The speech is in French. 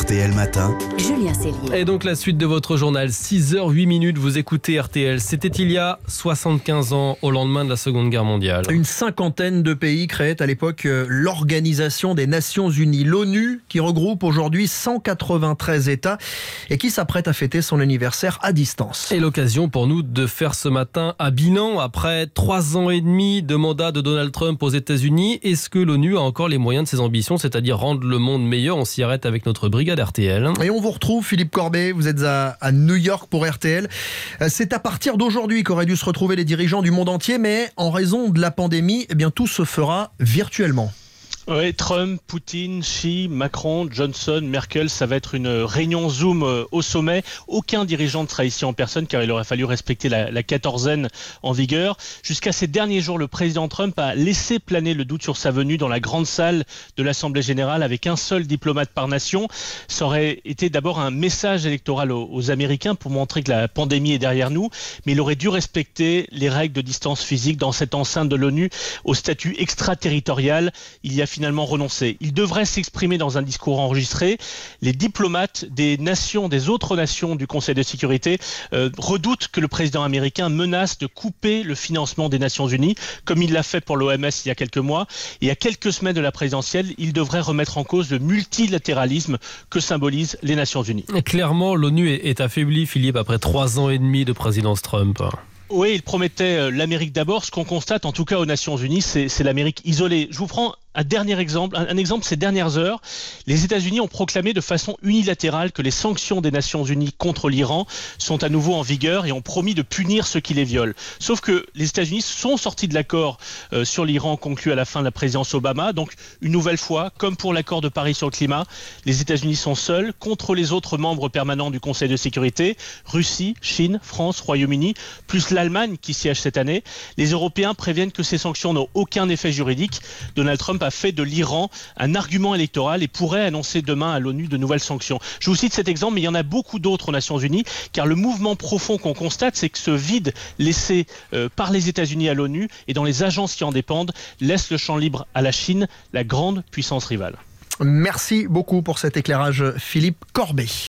RTL Matin. Julien Cellier. Et donc la suite de votre journal, 6h08, vous écoutez RTL. C'était il y a 75 ans, au lendemain de la Seconde Guerre mondiale. Une cinquantaine de pays créaient à l'époque l'Organisation des Nations Unies, l'ONU, qui regroupe aujourd'hui 193 États et qui s'apprête à fêter son anniversaire à distance. Et l'occasion pour nous de faire ce matin un bilan après 3 ans et demi de mandat de Donald Trump aux États-Unis. Est-ce que l'ONU a encore les moyens de ses ambitions, c'est-à-dire rendre le monde meilleur? On s'y arrête avec notre brigade RTL. Et on vous retrouve, Philippe Corbet, vous êtes à New York pour RTL. C'est à partir d'aujourd'hui qu'auraient dû se retrouver les dirigeants du monde entier, mais en raison de la pandémie, tout se fera virtuellement. Oui, Trump, Poutine, Xi, Macron, Johnson, Merkel, ça va être une réunion Zoom au sommet. Aucun dirigeant ne sera ici en personne car il aurait fallu respecter la quatorzaine en vigueur. Jusqu'à ces derniers jours, le président Trump a laissé planer le doute sur sa venue dans la grande salle de l'Assemblée générale avec un seul diplomate par nation. Ça aurait été d'abord un message électoral aux Américains pour montrer que la pandémie est derrière nous, mais il aurait dû respecter les règles de distance physique dans cette enceinte de l'ONU au statut extraterritorial. Il y a finalement renoncé. Il devrait s'exprimer dans un discours enregistré. Les diplomates des autres nations du Conseil de sécurité redoutent que le président américain menace de couper le financement des Nations Unies, comme il l'a fait pour l'OMS il y a quelques mois. Et à quelques semaines de la présidentielle, il devrait remettre en cause le multilatéralisme que symbolisent les Nations Unies. Et clairement, l'ONU est affaiblie, Philippe, après 3 ans et demi de présidence Trump. Oui, il promettait l'Amérique d'abord. Ce qu'on constate, en tout cas aux Nations Unies, c'est l'Amérique isolée. Je vous prends un dernier exemple, un exemple ces dernières heures. Les États-Unis ont proclamé de façon unilatérale que les sanctions des Nations Unies contre l'Iran sont à nouveau en vigueur et ont promis de punir ceux qui les violent. Sauf que les États-Unis sont sortis de l'accord sur l'Iran conclu à la fin de la présidence Obama. Donc, une nouvelle fois, comme pour l'accord de Paris sur le climat, les États-Unis sont seuls contre les autres membres permanents du Conseil de sécurité, Russie, Chine, France, Royaume-Uni, plus l'Allemagne qui siège cette année. Les Européens préviennent que ces sanctions n'ont aucun effet juridique. Donald Trump a fait de l'Iran un argument électoral et pourrait annoncer demain à l'ONU de nouvelles sanctions. Je vous cite cet exemple, mais il y en a beaucoup d'autres aux Nations Unies, car le mouvement profond qu'on constate, c'est que ce vide laissé par les États-Unis à l'ONU et dans les agences qui en dépendent laisse le champ libre à la Chine, la grande puissance rivale. Merci beaucoup pour cet éclairage, Philippe Corbet.